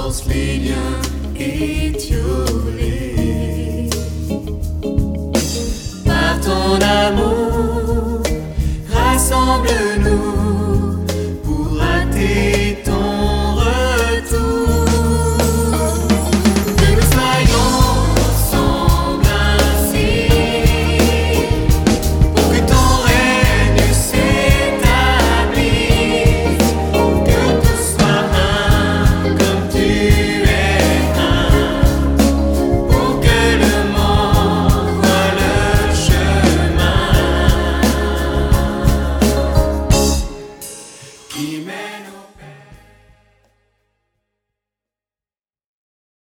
force les liens étiolés. Par ton amour, rassemble-nous pour atteindre